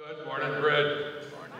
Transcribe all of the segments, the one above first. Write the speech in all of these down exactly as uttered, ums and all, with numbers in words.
Good morning, Brid.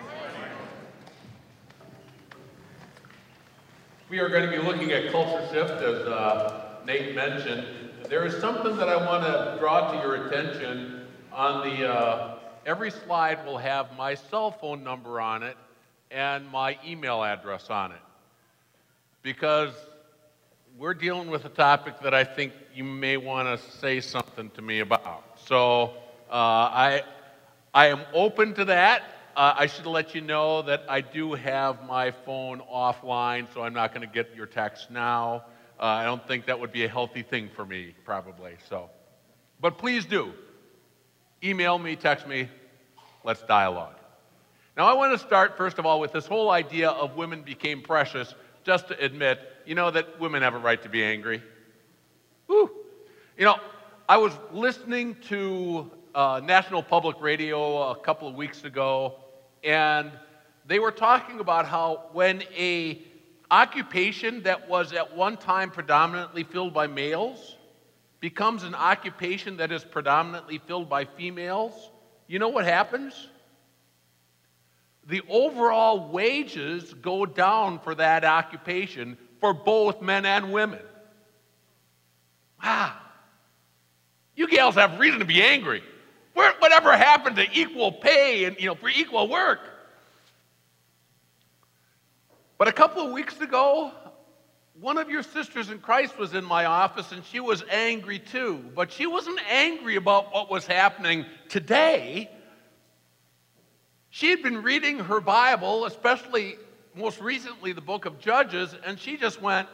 We are going to be looking at culture shift, as uh, Nate mentioned. There is something that I want to draw to your attention. On the uh, every slide will have my cell phone number on it and my email address on it, because we're dealing with a topic that I think you may want to say something to me about. So uh, I, I am open to that. Uh, I should let you know that I do have my phone offline, so I'm not going to get your text now. Uh, I don't think that would be a healthy thing for me, probably. So, but please do. Email me, text me, let's dialogue. Now I want to start, first of all, with this whole idea of women became precious, just to admit, you know, that women have a right to be angry. Whew. You know, I was listening to uh, National Public Radio a couple of weeks ago, and they were talking about how when a occupation that was at one time predominantly filled by males becomes an occupation that is predominantly filled by females, you know what happens? The overall wages go down for that occupation for both men and women. Wow. You gals have reason to be angry. Where, whatever happened to equal pay and, you know, for equal work? But a couple of weeks ago, one of your sisters in Christ was in my office, and she was angry too. But she wasn't angry about what was happening today. She had been reading her Bible, especially most recently the book of Judges, and she just went,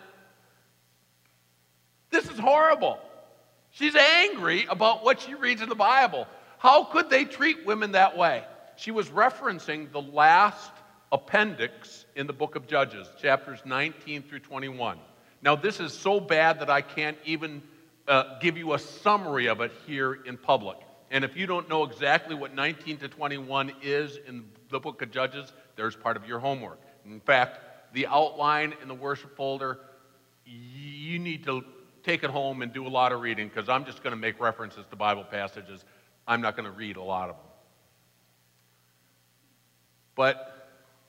this is horrible. She's angry about what she reads in the Bible. How could they treat women that way? She was referencing the last appendix in the book of Judges, chapters nineteen through twenty-one. Now, this is so bad that I can't even uh, give you a summary of it here in public. And if you don't know exactly what nineteen to twenty-one is in the book of Judges, there's part of your homework. In fact, the outline in the worship folder, you need to take it home and do a lot of reading, because I'm just going to make references to Bible passages. I'm not going to read a lot of them. But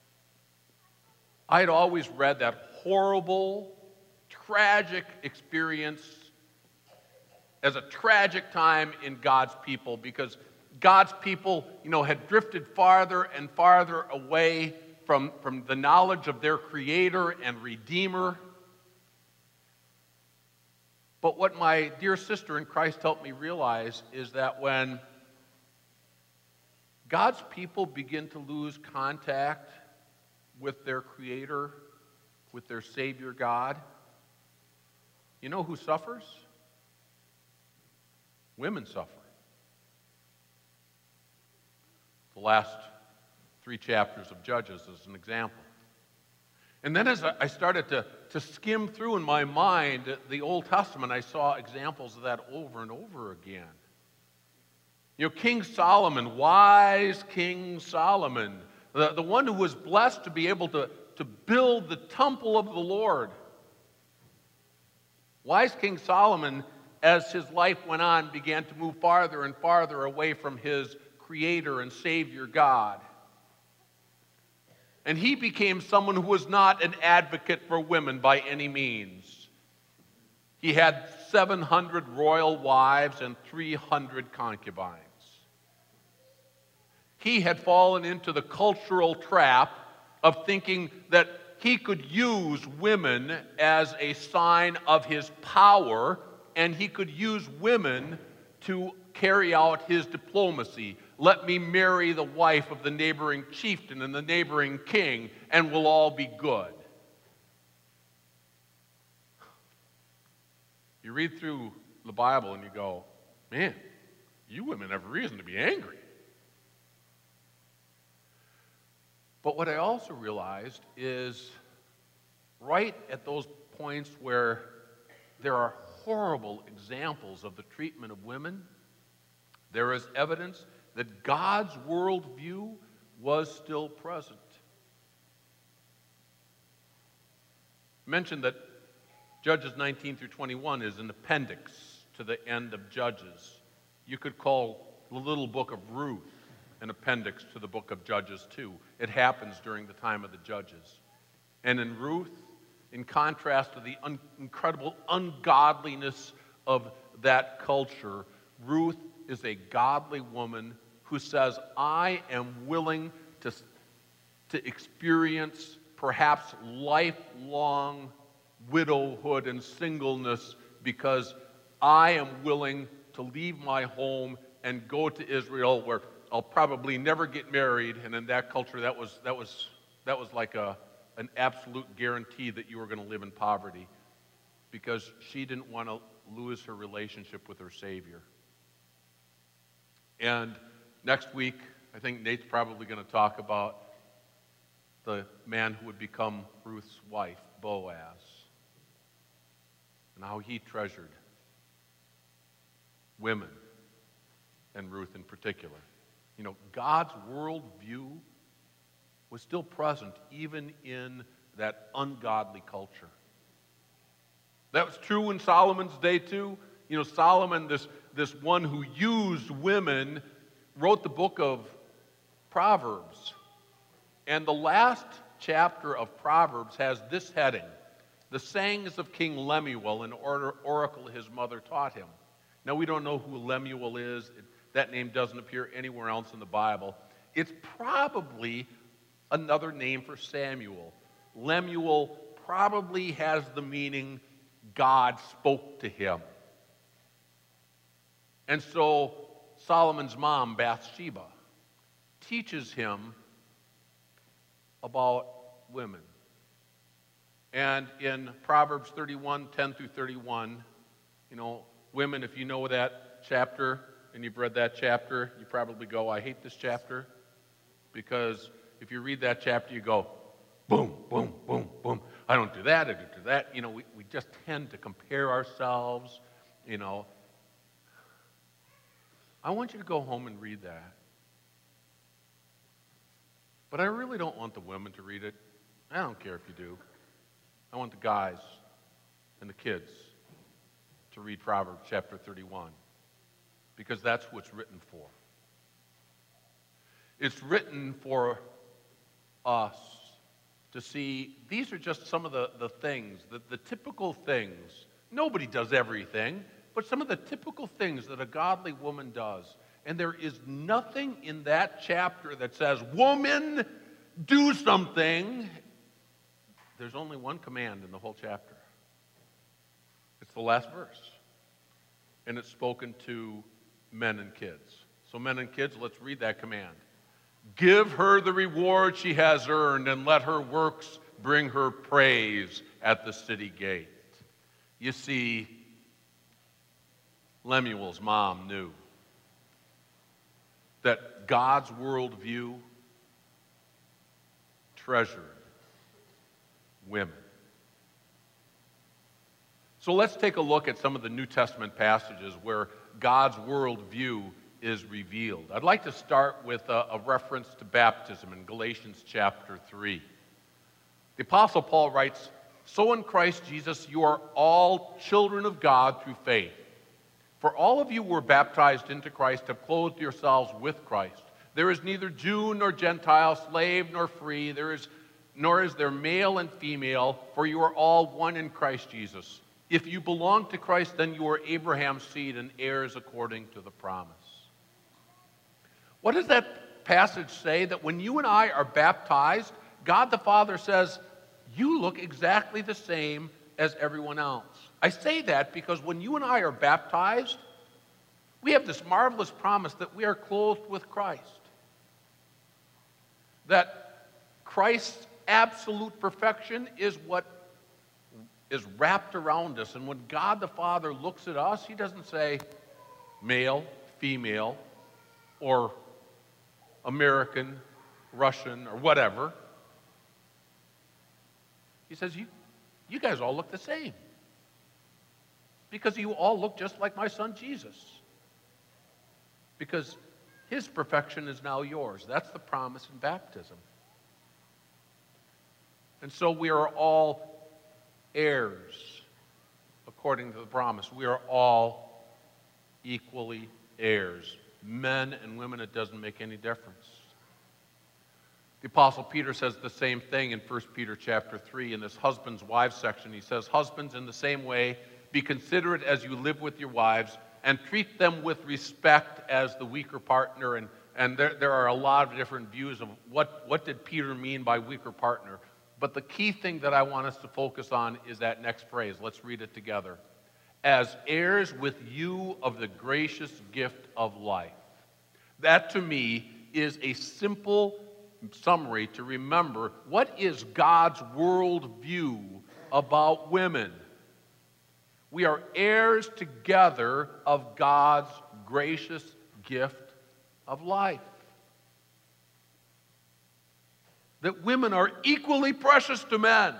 I had always read that horrible, tragic experience as a tragic time in God's people, because God's people, you know, had drifted farther and farther away from, from the knowledge of their Creator and Redeemer. But what my dear sister in Christ helped me realize is that when God's people begin to lose contact with their Creator, with their Savior God, you know who suffers? Women suffer. The last three chapters of Judges is an example. And then as I started to, to skim through in my mind the Old Testament, I saw examples of that over and over again. You know, King Solomon, wise King Solomon, the, the one who was blessed to be able to, to build the temple of the Lord. Wise King Solomon, as his life went on, began to move farther and farther away from his Creator and Savior God. And he became someone who was not an advocate for women by any means. He had seven hundred royal wives and three hundred concubines. He had fallen into the cultural trap of thinking that he could use women as a sign of his power, and he could use women to carry out his diplomacy. Let me marry the wife of the neighboring chieftain and the neighboring king, and we'll all be good. You read through the Bible and you go, man, you women have reason to be angry. But what I also realized is right at those points where there are horrible examples of the treatment of women, there is evidence that God's worldview was still present. I mentioned that Judges nineteen through twenty-one is an appendix to the end of Judges. You could call the little book of Ruth. an appendix to the book of Judges too. It happens during the time of the Judges. And in Ruth, in contrast to the un- incredible ungodliness of that culture, Ruth is a godly woman who says, I am willing to, to experience perhaps lifelong widowhood and singleness because I am willing to leave my home and go to Israel, where I'll probably never get married. And in that culture, that was that was that was like a an absolute guarantee that you were going to live in poverty, because she didn't want to lose her relationship with her Savior. And next week, I think Nate's probably going to talk about the man who would become Ruth's wife, Boaz, and how he treasured women, and Ruth in particular. You know, God's worldview was still present even in that ungodly culture. That was true in Solomon's day too. You know, Solomon, this, this one who used women, wrote the book of Proverbs. And the last chapter of Proverbs has this heading: the sayings of King Lemuel, an or- oracle his mother taught him. Now, we don't know who Lemuel is. It, that name doesn't appear anywhere else in the Bible. It's probably another name for Samuel. Lemuel probably has the meaning God spoke to him. And so Solomon's mom, Bathsheba, teaches him about women. And in Proverbs thirty-one, ten through thirty-one, you know, women, if you know that chapter and you've read that chapter, you probably go, I hate this chapter. Because if you read that chapter, you go, boom, boom, boom, boom. I don't do that, I don't do that. You know, we, we just tend to compare ourselves, you know. I want you to go home and read that. But I really don't want the women to read it. I don't care if you do. I want the guys and the kids to read Proverbs chapter thirty-one, because that's what it's written for. It's written for us to see these are just some of the, the things, the, the typical things. Nobody does everything, but some of the typical things that a godly woman does. And there is nothing in that chapter that says, woman, do something. There's only one command in the whole chapter. It's the last verse. And it's spoken to men and kids. So men and kids, let's read that command. Give her the reward she has earned, and let her works bring her praise at the city gate. You see, Lemuel's mom knew that God's worldview treasured women. So let's take a look at some of the New Testament passages where God's worldview is revealed. I'd like to start with a, a reference to baptism in Galatians chapter three. The Apostle Paul writes, so in Christ Jesus you are all children of God through faith. For all of you who were baptized into Christ have clothed yourselves with Christ. There is neither Jew nor Gentile, slave nor free, there is, nor is there male and female, for you are all one in Christ Jesus. If you belong to Christ, then you are Abraham's seed and heirs according to the promise. What does that passage say? That when you and I are baptized, God the Father says, you look exactly the same as everyone else. I say that because when you and I are baptized, we have this marvelous promise that we are clothed with Christ. That Christ's absolute perfection is what is wrapped around us. And when God the Father looks at us, he doesn't say male, female, or American, Russian, or whatever. He says, you, you guys all look the same. Because you all look just like my son Jesus. Because his perfection is now yours. That's the promise in baptism. And so we are all heirs according to the promise. We are all equally heirs. men and women, it doesn't make any difference. The Apostle Peter says the same thing in First Peter chapter three in this husbands, wives section. He says, husbands, in the same way, be considerate as you live with your wives, and treat them with respect as the weaker partner. And, and there, there are a lot of different views of what, what did Peter mean by weaker partner. But the key thing that I want us to focus on is that next phrase. Let's read it together. As heirs with you of the gracious gift of life. That, to me, is a simple summary to remember what is God's worldview about women. We are heirs together of God's gracious gift of life. That women are equally precious to men.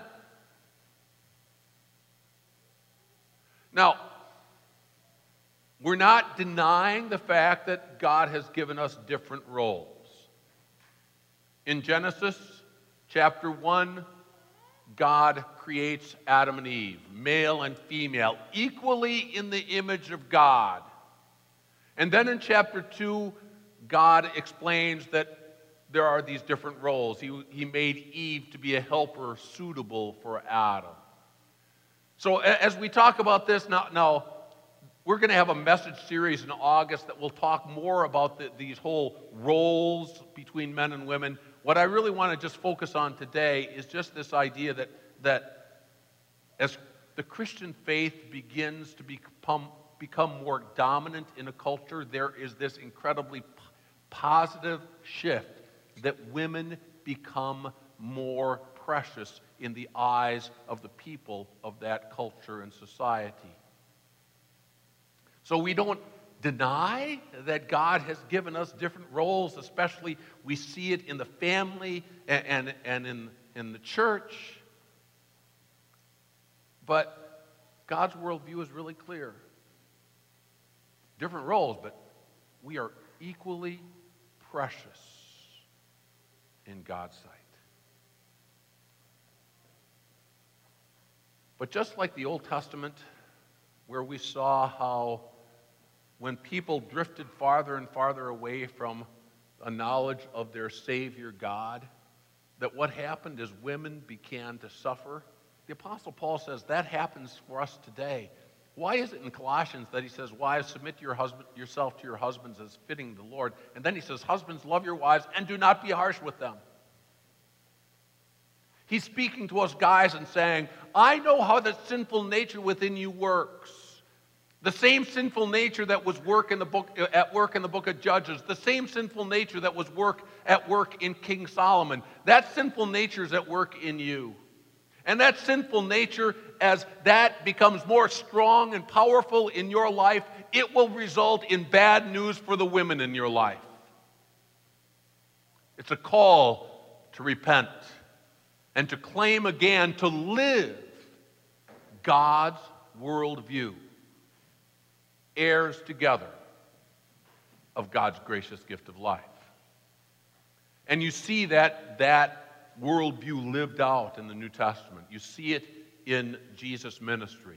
Now, we're not denying the fact that God has given us different roles. In Genesis chapter one, God creates Adam and Eve, male and female, equally in the image of God. And then in chapter two, God explains that there are these different roles. He, he made Eve to be a helper suitable for Adam. So as we talk about this, now, now we're going to have a message series in August that will talk more about the, these whole roles between men and women. What I really want to just focus on today is just this idea that, that as the Christian faith begins to become, become more dominant in a culture, there is this incredibly p- positive shift that women become more precious in the eyes of the people of that culture and society. So we don't deny that God has given us different roles, especially we see it in the family and, and, and in, in the church. But God's worldview is really clear. Different roles, but we are equally precious in God's sight. But just like the Old Testament, where we saw how when people drifted farther and farther away from a knowledge of their Savior God, that what happened is women began to suffer. The Apostle Paul says that happens for us today. Why is it in Colossians that he says, wives, submit your husband, yourself to your husbands as fitting the Lord? And then he says, husbands, love your wives and do not be harsh with them. He's speaking to us guys and saying, I know how the sinful nature within you works. The same sinful nature that was work in the book, at work in the book of Judges, the same sinful nature that was work at work in King Solomon, that sinful nature is at work in you. And that sinful nature, as that becomes more strong and powerful in your life, it will result in bad news for the women in your life. It's a call to repent and to claim again to live God's worldview. Heirs together of God's gracious gift of life. And you see that that worldview lived out in the New Testament. You see it in Jesus' ministry.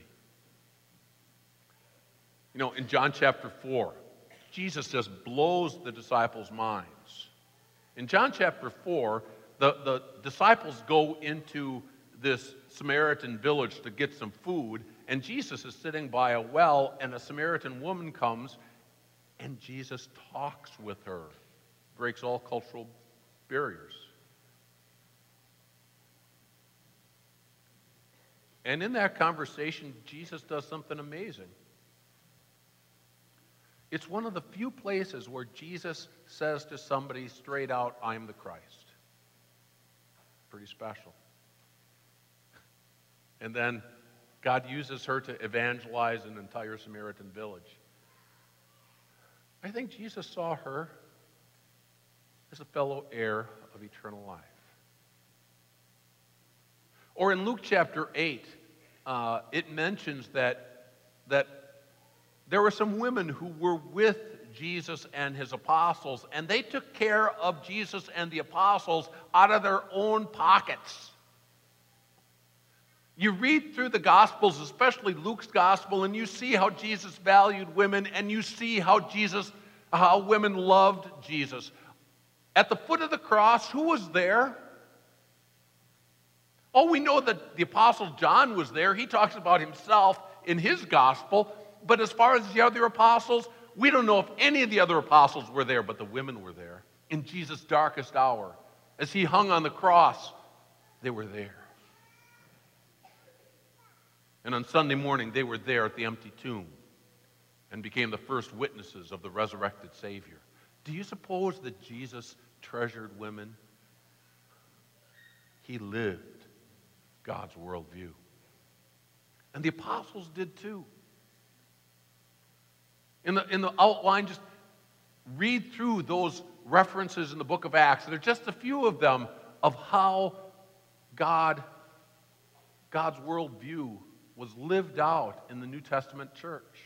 You know, in John chapter four, Jesus just blows the disciples' minds. In John chapter four, the, the disciples go into this Samaritan village to get some food, and Jesus is sitting by a well, and a Samaritan woman comes, and Jesus talks with her, breaks all cultural barriers. And in that conversation, Jesus does something amazing. It's one of the few places where Jesus says to somebody straight out, I am the Christ. Pretty special. And then God uses her to evangelize an entire Samaritan village. I think Jesus saw her as a fellow heir of eternal life. Or in Luke chapter eight, uh, it mentions that, that there were some women who were with Jesus and his apostles, and they took care of Jesus and the apostles out of their own pockets. You read through the Gospels, especially Luke's Gospel, and you see how Jesus valued women, and you see how Jesus how women loved Jesus. At the foot of the cross, who was there? Oh, we know that the Apostle John was there. He talks about himself in his gospel. But as far as the other apostles, we don't know if any of the other apostles were there, but the women were there. In Jesus' darkest hour, as he hung on the cross, they were there. And on Sunday morning, they were there at the empty tomb and became the first witnesses of the resurrected Savior. Do you suppose that Jesus treasured women? He lived God's worldview. And the apostles did too. In the, in the outline, just read through those references in the book of Acts. There are just a few of them of how God, God's worldview was lived out in the New Testament church.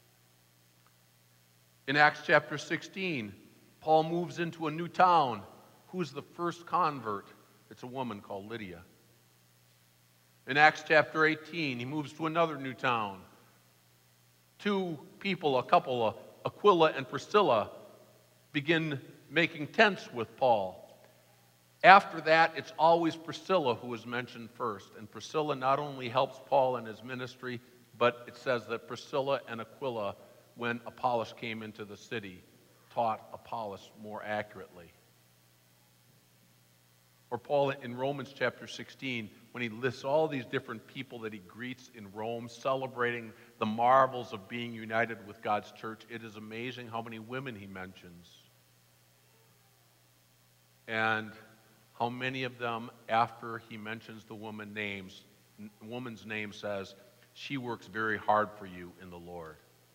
In Acts chapter sixteen, Paul moves into a new town. Who's the first convert? It's a woman called Lydia. In Acts chapter eighteen, he moves to another new town. Two people, a couple, Aquila and Priscilla, begin making tents with Paul. After that, it's always Priscilla who is mentioned first. And Priscilla not only helps Paul in his ministry, but it says that Priscilla and Aquila, when Apollos came into the city, taught Apollos more accurately. Or Paul in Romans chapter sixteen, when he lists all these different people that he greets in Rome, celebrating the marvels of being united with God's church, it is amazing how many women he mentions. And how many of them, after he mentions the woman names, woman's name says, she works very hard for you in the Lord.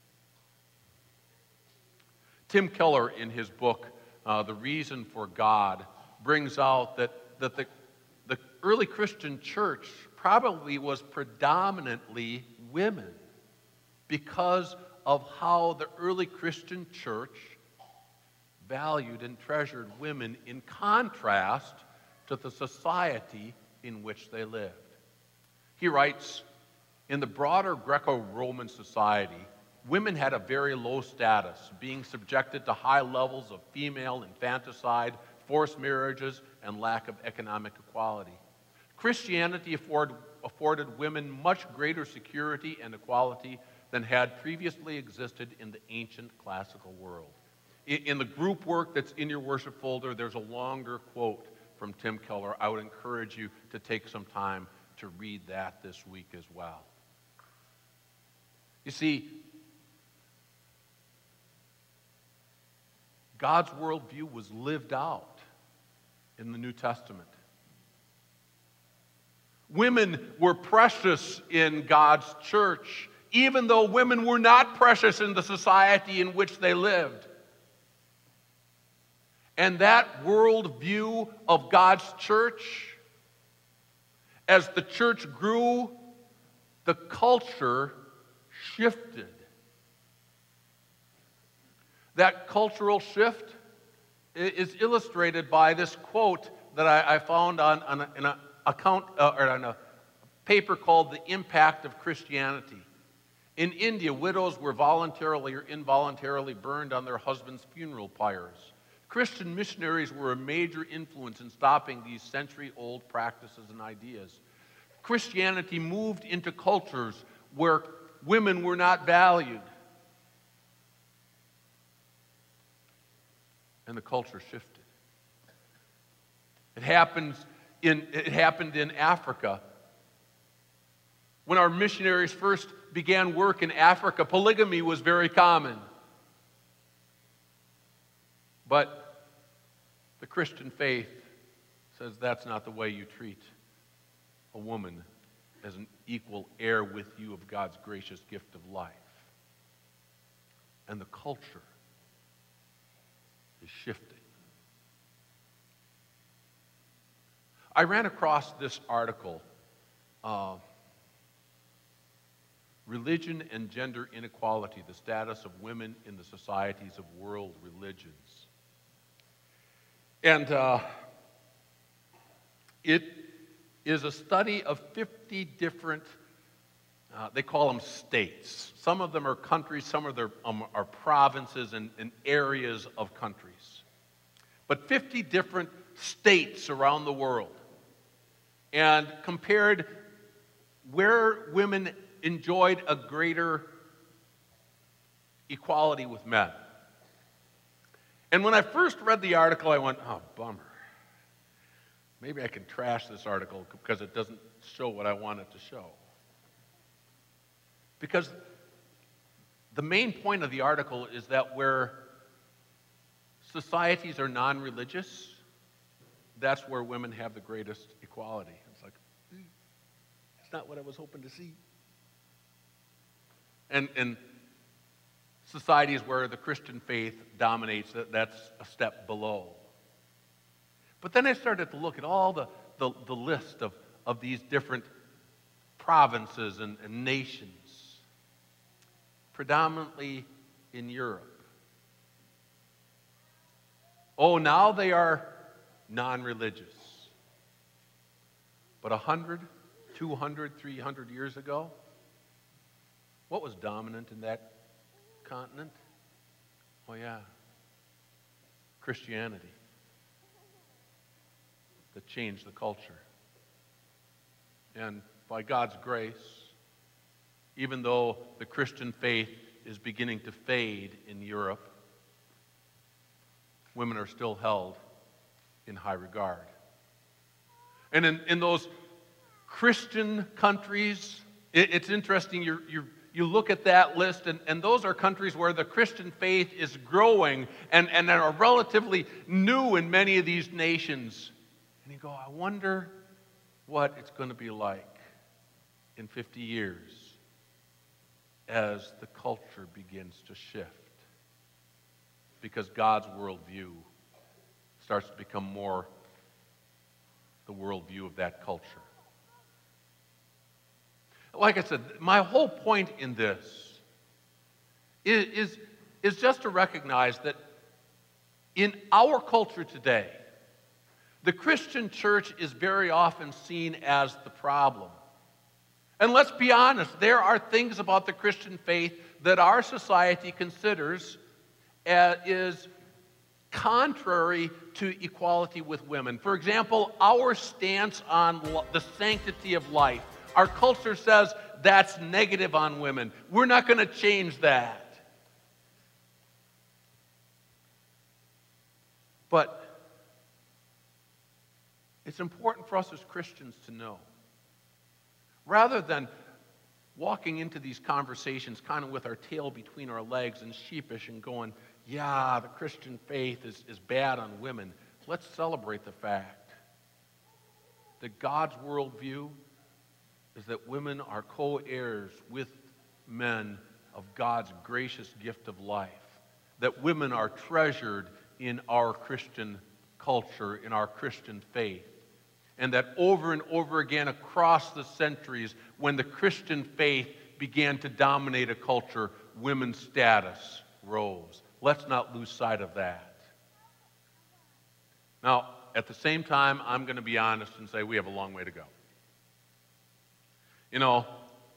Tim Keller, in his book, uh, The Reason for God, brings out that, that the, the early Christian church probably was predominantly women because of how the early Christian church valued and treasured women in contrast to the society in which they lived. He writes, in the broader Greco-Roman society, women had a very low status, being subjected to high levels of female infanticide, forced marriages, and lack of economic equality. Christianity afford, afforded women much greater security and equality than had previously existed in the ancient classical world. In, in the group work that's in your worship folder, there's a longer quote from Tim Keller. I would encourage you to take some time to read that this week as well. You see, God's worldview was lived out in the New Testament. Women were precious in God's church, even though women were not precious in the society in which they lived. And that worldview of God's church, as the church grew, the culture shifted. That cultural shift is illustrated by this quote that I, I found on, on a, in an account uh, or on a paper called "The Impact of Christianity." In India, widows were voluntarily or involuntarily burned on their husbands' funeral pyres. Christian missionaries were a major influence in stopping these century-old practices and ideas. Christianity moved into cultures where women were not valued. And the culture shifted. It happens in, it happened in Africa. When our missionaries first began work in Africa, polygamy was very common. But the Christian faith says that's not the way you treat a woman as an equal heir with you of God's gracious gift of life. And the culture is shifting. I ran across this article, uh, Religion and Gender Inequality, the Status of Women in the Societies of World Religions. And uh, it is a study of fifty different uh, they call them states. Some of them are countries, some of them um, are provinces and, and areas of countries. But fifty different states around the world. And compared where women enjoyed a greater equality with men. And when I first read the article, I went, oh, bummer. Maybe I can trash this article because it doesn't show what I want it to show. Because the main point of the article is that where societies are non-religious, that's where women have the greatest equality. It's like, it's not what I was hoping to see. And, and societies where the Christian faith dominates, that, that's a step below. But then I started to look at all the, the, the list of, of these different provinces and, and nations, predominantly in Europe. Oh, now they are non-religious. But one hundred, two hundred, three hundred years ago, what was dominant in that continent? Oh, yeah, Christianity. That changed the culture. And by God's grace, even though the Christian faith is beginning to fade in Europe, women are still held in high regard. And in, in those Christian countries, it, it's interesting, you're, you're, you look at that list, and, and those are countries where the Christian faith is growing and, and are relatively new in many of these nations. And you go, I wonder what it's going to be like in fifty years as the culture begins to shift. Because God's worldview starts to become more the worldview of that culture. Like I said, my whole point in this is, is, is just to recognize that in our culture today, the Christian church is very often seen as the problem. And let's be honest, there are things about the Christian faith that our society considers as, is contrary to equality with women. For example, our stance on the sanctity of life. Our culture says that's negative on women. We're not going to change that. But it's important for us as Christians to know, rather than walking into these conversations kind of with our tail between our legs and sheepish and going, yeah, the Christian faith is, is bad on women, let's celebrate the fact that God's worldview is that women are co-heirs with men of God's gracious gift of life, that women are treasured in our Christian culture, in our Christian faith, and that over and over again across the centuries, when the Christian faith began to dominate a culture, women's status rose. Let's not lose sight of that. Now, at the same time, I'm going to be honest and say we have a long way to go. You know,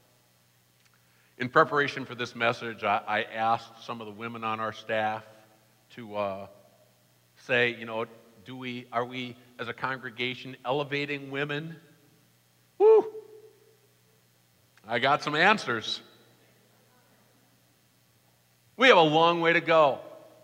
in preparation for this message, I, I asked some of the women on our staff to uh, say, you know, do we, are we as a congregation elevating women? Woo! I got some answers. We have a long way to go.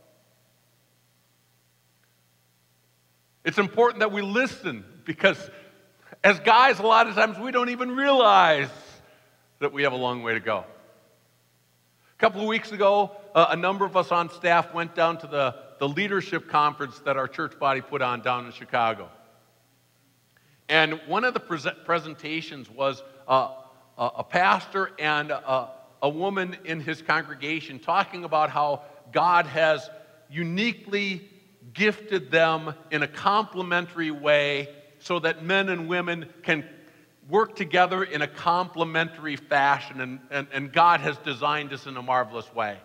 It's important that we listen, because as guys, a lot of times we don't even realize that we have a long way to go. A couple of weeks ago, uh, a number of us on staff went down to the, the leadership conference that our church body put on down in Chicago. And one of the pre- presentations was uh, a, a pastor and a, a woman in his congregation talking about how God has uniquely gifted them in a complementary way so that men and women can work together in a complementary fashion, and, and, and God has designed us in a marvelous way.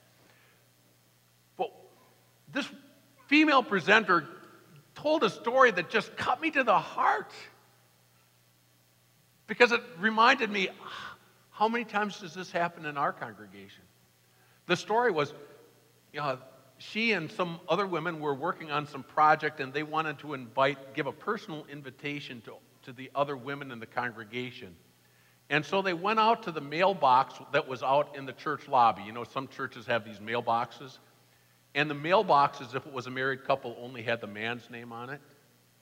But this female presenter told a story that just cut me to the heart, because it reminded me how many times does this happen in our congregation? The story was, you know, she and some other women were working on some project, and they wanted to invite, give a personal invitation to, to the other women in the congregation. And so they went out to the mailbox that was out in the church lobby. You know, some churches have these mailboxes. And the mailboxes, if it was a married couple, only had the man's name on it.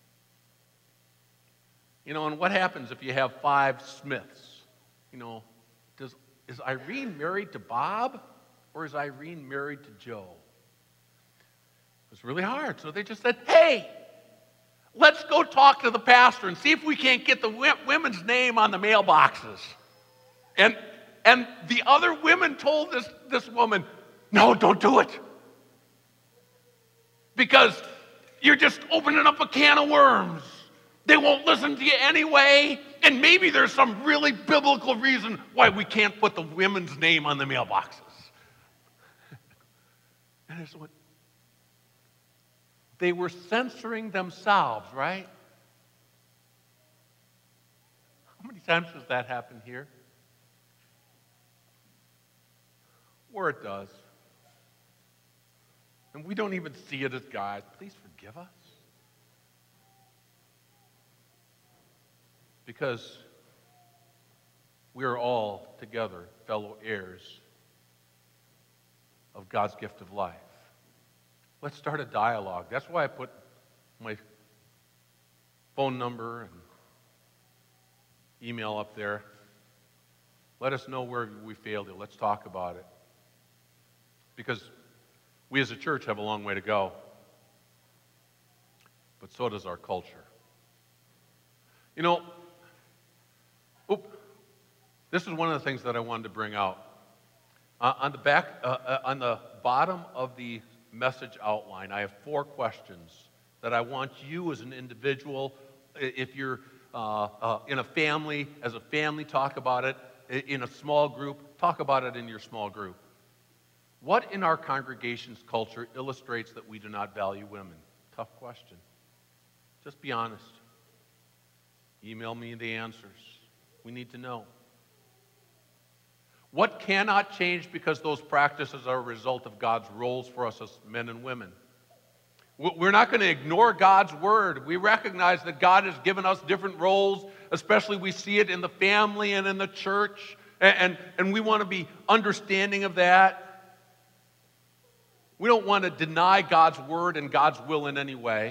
You know, and what happens if you have five Smiths? You know, does, is Irene married to Bob, or is Irene married to Joe? It was really hard. So they just said, hey, let's go talk to the pastor and see if we can't get the women's name on the mailboxes. And, and the other women told this, this woman, no, don't do it. Because you're just opening up a can of worms. They won't listen to you anyway. And maybe there's some really biblical reason why we can't put the women's name on the mailboxes. And it's what they were censoring themselves, right? How many times does that happen here? Or it does. And we don't even see it as God. Please forgive us. Because we are all together fellow heirs of God's gift of life. Let's start a dialogue. That's why I put my phone number and email up there. Let us know where we failed you. Let's talk about it. Because we as a church have a long way to go. But so does our culture. You know, oop, this is one of the things that I wanted to bring out. Uh, on the back, uh, uh, on the bottom of the message outline, I have four questions that I want you as an individual, if you're uh, uh, in a family, as a family, talk about it. In a small group, talk about it in your small group. What in our congregation's culture illustrates that we do not value women? Tough question. Just be honest. Email me the answers. We need to know. What cannot change because those practices are a result of God's roles for us as men and women? We're not going to ignore God's word. We recognize that God has given us different roles, especially we see it in the family and in the church, and, and, and we want to be understanding of that. We don't want to deny God's word and God's will in any way.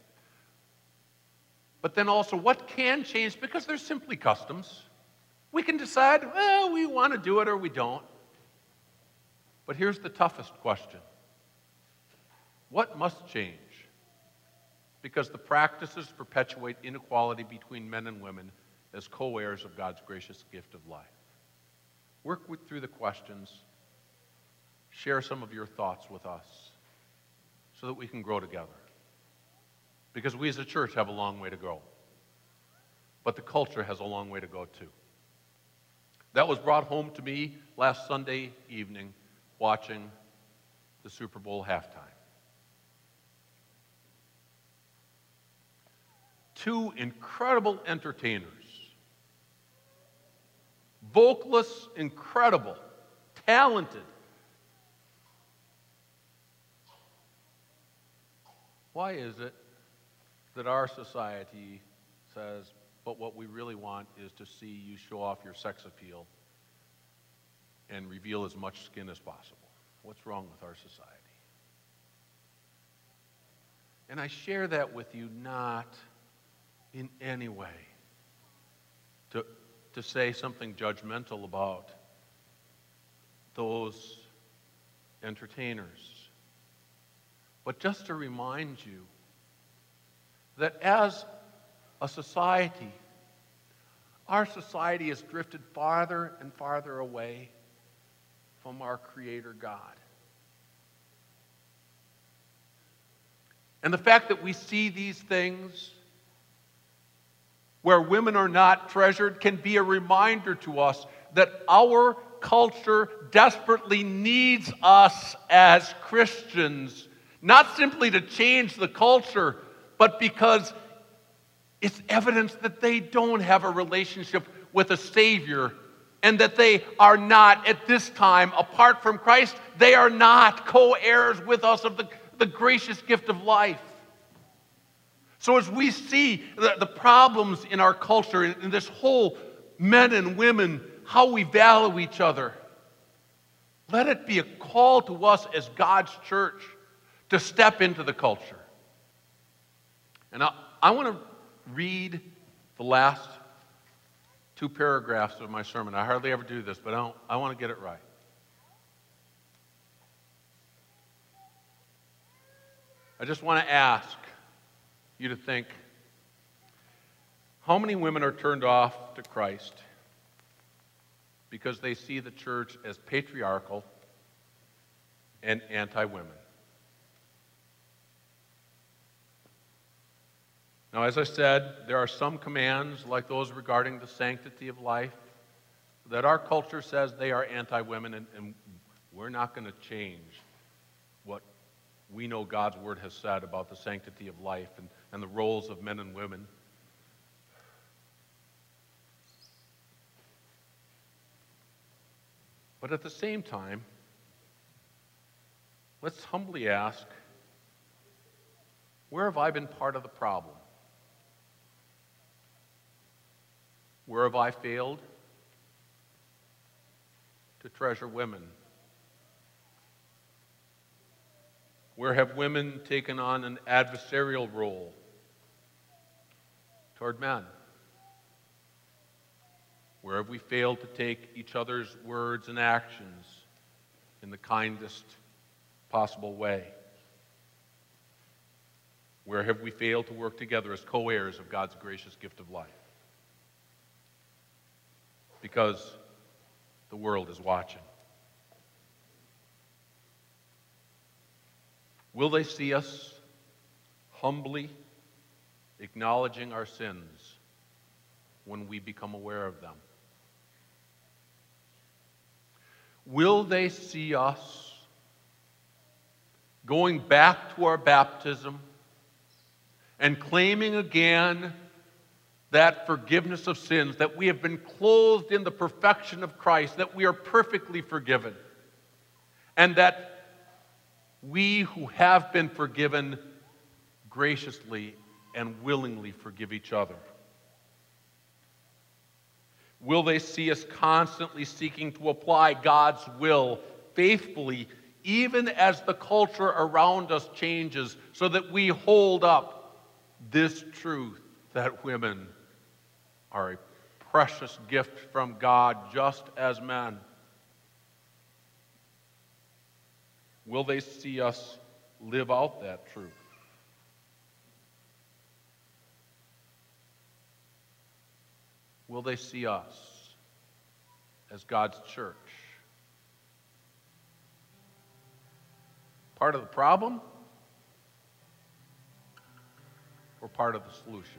But then also, what can change? Because there's simply customs. We can decide, well, we want to do it or we don't. But here's the toughest question. What must change? Because the practices perpetuate inequality between men and women as co-heirs of God's gracious gift of life. Work with, through the questions. Share some of your thoughts with us so that we can grow together. Because we as a church have a long way to go. But the culture has a long way to go too. That was brought home to me last Sunday evening watching the Super Bowl halftime. Two incredible entertainers. Vocalists, incredible, talented. Why is it that our society says, but what we really want is to see you show off your sex appeal and reveal as much skin as possible? What's wrong with our society? And I share that with you not in any way to, to say something judgmental about those entertainers, but just to remind you that as a society, our society has drifted farther and farther away from our Creator God. And the fact that we see these things where women are not treasured can be a reminder to us that our culture desperately needs us as Christians, not simply to change the culture, but because it's evidence that they don't have a relationship with a Savior, and that they are not, at this time, apart from Christ, they are not co-heirs with us of the, the gracious gift of life. So as we see the, the problems in our culture, in, in this whole men and women, how we value each other, let it be a call to us as God's church to step into the culture. And I, I want to read the last two paragraphs of my sermon. I hardly ever do this, but I, don't, I want to get it right. I just want to ask you to think, how many women are turned off to Christ because they see the church as patriarchal and anti-women? Now, as I said, there are some commands, like those regarding the sanctity of life, that our culture says they are anti-women, and, and we're not going to change what we know God's Word has said about the sanctity of life and, and the roles of men and women. But at the same time, let's humbly ask, where have I been part of the problem? Where have I failed to treasure women? Where have women taken on an adversarial role toward men? Where have we failed to take each other's words and actions in the kindest possible way? Where have we failed to work together as co-heirs of God's gracious gift of life? Because the world is watching. Will they see us humbly acknowledging our sins when we become aware of them? Will they see us going back to our baptism and claiming again that forgiveness of sins, that we have been clothed in the perfection of Christ, that we are perfectly forgiven, and that we who have been forgiven graciously and willingly forgive each other? Will they see us constantly seeking to apply God's will faithfully, even as the culture around us changes, so that we hold up this truth that women are a precious gift from God just as men? Will they see us live out that truth? Will they see us as God's church part of the problem or part of the solution?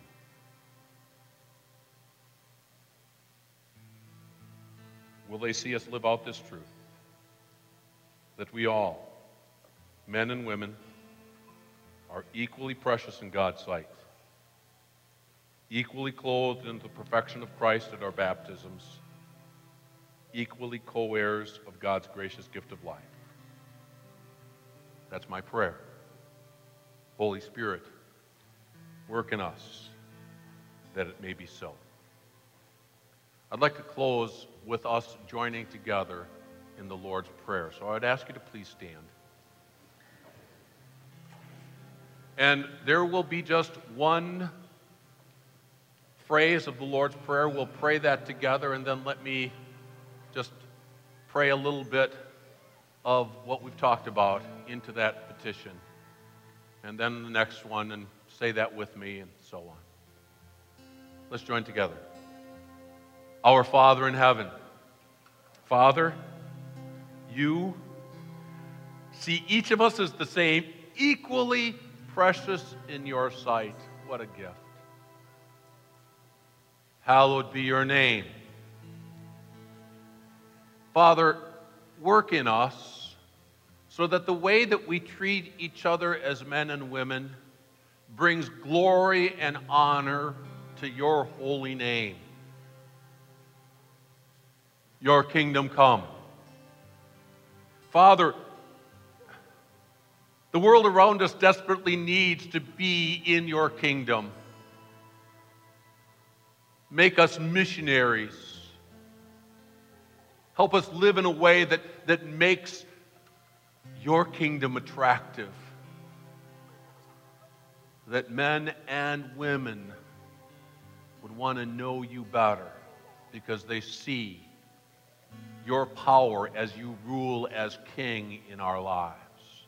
Will they see us live out this truth, that we all, men and women, are equally precious in God's sight, equally clothed in the perfection of Christ at our baptisms, equally co-heirs of God's gracious gift of life? That's my prayer. Holy Spirit, work in us that it may be so. I'd like to close with us joining together in the Lord's Prayer. So I'd ask you to please stand. And there will be just one phrase of the Lord's Prayer. We'll pray that together, and then let me just pray a little bit of what we've talked about into that petition. And then the next one, and say that with me, and so on. Let's join together. Our Father in heaven, Father, you see each of us as the same, equally precious in your sight. What a gift. Hallowed be your name. Father, work in us so that the way that we treat each other as men and women brings glory and honor to your holy name. your kingdom come. Father, the world around us desperately needs to be in your kingdom. Make us missionaries. Help us live in a way that, that makes your kingdom attractive. That men and women would want to know you better because they see your power as you rule as king in our lives.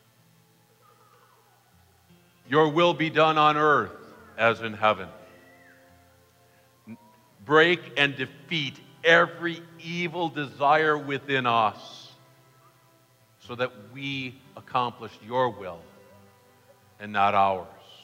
Your will be done on earth as in heaven. Break and defeat every evil desire within us so that we accomplish your will and not ours.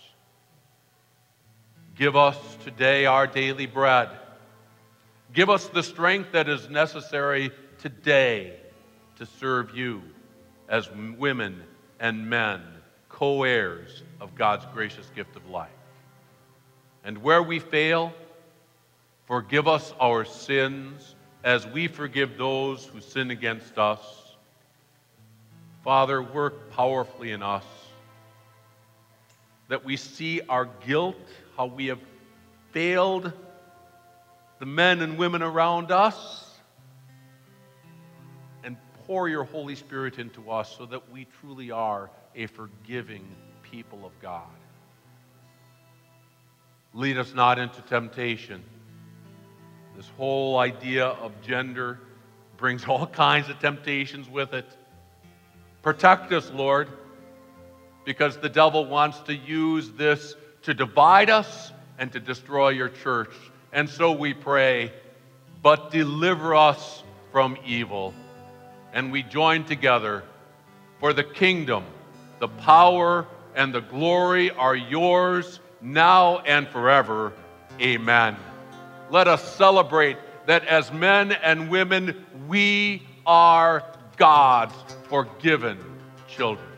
Give us today our daily bread. Give us the strength that is necessary today to serve you as women and men, co-heirs of God's gracious gift of life. And where we fail, forgive us our sins as we forgive those who sin against us. Father, work powerfully in us that we see our guilt, how we have failed the men and women around us, and pour your Holy Spirit into us so that we truly are a forgiving people of God. Lead us not into temptation. This whole idea of gender brings all kinds of temptations with it. Protect us, Lord, because the devil wants to use this to divide us and to destroy your church. And so we pray, but deliver us from evil. And we join together, for the kingdom, the power, and the glory are yours now and forever. Amen. Let us celebrate that as men and women, we are God's forgiven children.